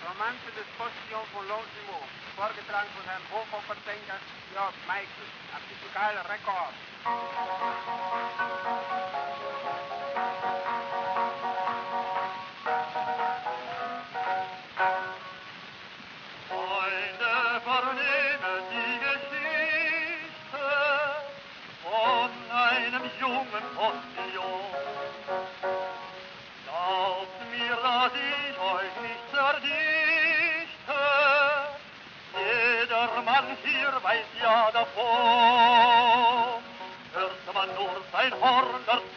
Romanze des Postillon von Longjumeau, vorgetragen von Herrn Hofopersänger Jörg Meichel, Artikel Rekord. Freunde, vernehmen die Geschichte von einem jungen Postillon. Glaubt mir, dass ich euch nicht verdichte, jeder Mann hier weiß ja davon. Hört man nur sein Horn, das